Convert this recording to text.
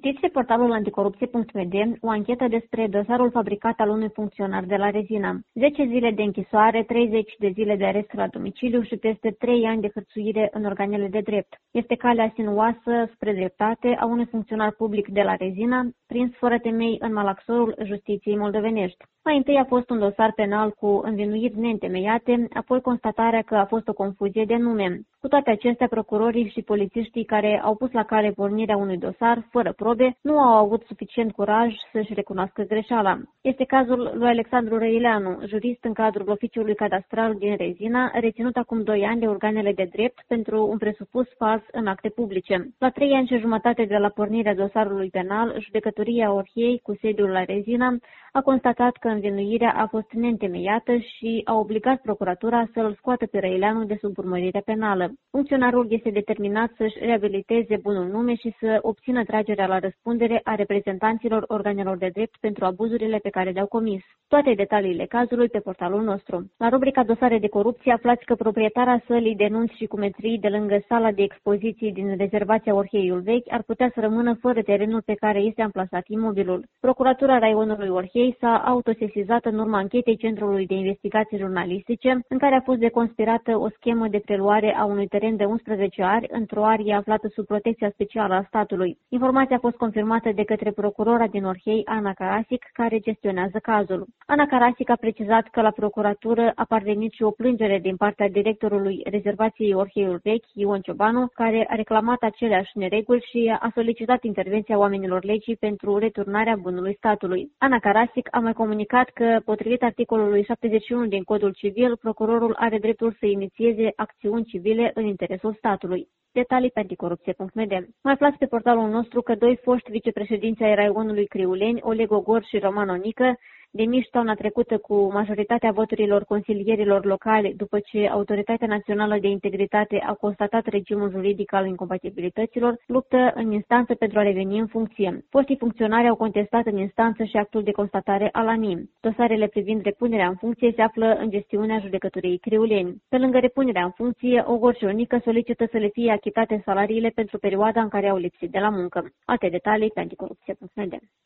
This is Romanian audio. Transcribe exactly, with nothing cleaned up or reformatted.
Citiți pe portalul anticorupție punct m d o anchetă despre dosarul fabricat al unui funcționar de la Rezina. zece zile de închisoare, treizeci de zile de arest la domiciliu și peste trei ani de hărțuire în organele de drept. Este calea sinuoasă spre dreptate a unui funcționar public de la Rezina, prins fără temei în malaxorul justiției moldovenești. Mai întâi a fost un dosar penal cu învinuiri neîntemeiate, apoi constatarea că a fost o confuzie de nume. Cu toate acestea, procurorii și polițiștii care au pus la cale pornirea unui dosar fără probe nu au avut suficient curaj să-și recunoască greșeala. Este cazul lui Alexandru Răileanu, jurist în cadrul oficiului cadastral din Rezina, reținut acum doi ani de organele de drept pentru un presupus fals în acte publice. La trei ani și jumătate de la pornirea dosarului penal, judecătoria Orhiei, cu sediul la Rezina, a constatat că învinuirea a fost neîntemeiată și a obligat procuratura să îl scoată pe Răileanu de sub urmărire penală. Funcționarul este determinat să-și reabiliteze bunul nume și să obțină tragerea la răspundere a reprezentanților organelor de drept pentru abuzurile pe care le-au comis. Toate detaliile cazului pe portalul nostru. La rubrica Dosare de corupție aflați că proprietara sălii de nunți și cumetrii de lângă sala de expoziții din rezervația Orheiul Vechi ar putea să rămână fără terenul pe care este amplasat imobilul. Procuratura raionului Orhei s-a autosesizat în urma anchetei Centrului de Investigații Jurnalistice, în care a fost deconspirată o schemă de preluare a unui teren de unsprezece ari într-o arie aflată sub protecția specială a statului. Informația a fost confirmată de către procurora din Orhei, Ana Carasic, care gestionează cazul. Ana Carasic a precizat că la procuratură a parvenit și o plângere din partea directorului rezervației Orheiul Vechi, Ion Ciobanu, care a reclamat aceleași nereguli și a solicitat intervenția oamenilor legii pentru returnarea bunului statului. Ana Carasic a mai comunicat că, potrivit articolului șaptezeci și unu din Codul Civil, procurorul are dreptul să inițieze acțiuni civile în interesul statului. Detalii pe anticorupție punct m d. Mai aflați pe portalul nostru că doi foști vicepreședinți ai raionului Criuleni, Oleg Ogor și Roman Onică, demiși toamna trecută cu majoritatea voturilor consilierilor locale după ce Autoritatea Națională de Integritate a constatat regimul juridic al incompatibilităților, luptă în instanță pentru a reveni în funcție. Foștii funcționari au contestat în instanță și actul de constatare al A N I M. Dosarele privind repunerea în funcție se află în gestiunea judecătoriei Criuleni. Pe lângă repunerea în funcție, Ogor și Onică solicită să le fie achitate salariile pentru perioada în care au lipsit de la muncă. Alte detalii pe anticorupție punct m d.